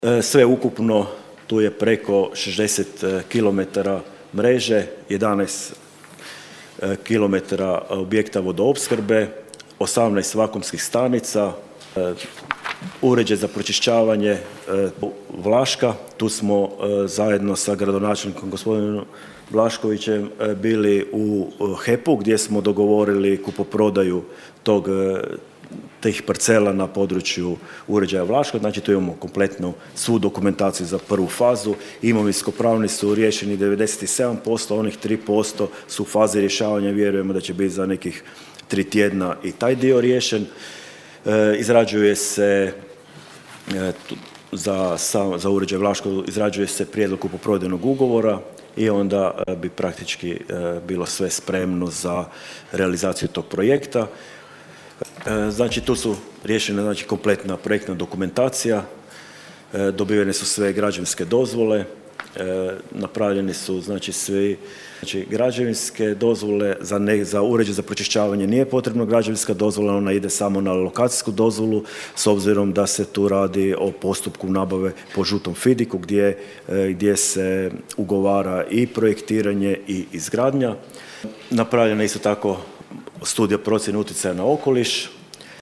Sve ukupno tu je preko 60 km mreže, 11 km objekta vodoopskrbe, 18 vakuumskih stanica, uređaj za pročišćavanje Vlaška. Tu smo zajedno sa gradonačelnikom gospodinom Blaškovićem bili u HEP-u gdje smo dogovorili kupoprodaju tih parcela na području uređaja Vlaško. Znači tu imamo kompletnu svu dokumentaciju za prvu fazu. Imovinsko-pravni su riješeni 97%, onih 3% su u fazi rješavanja. Vjerujemo da će biti za nekih 3 tjedna i taj dio riješen. Izrađuje se za uređaj Vlaško izrađuje se prijedlog kupoprodajnog ugovora i onda bi praktički bilo sve spremno za realizaciju tog projekta. Znači tu su riješene znači kompletna projektna dokumentacija, dobivene su sve građevinske dozvole, napravljeni su znači svi građevinske dozvole. Za uređaj za pročišćavanje nije potrebna građevinska dozvola, ona ide samo na lokacijsku dozvolu s obzirom da se tu radi o postupku nabave po žutom fidiku gdje se ugovara i projektiranje i izgradnja. Napravljena je isto tako studija procjene utjecaja na okoliš.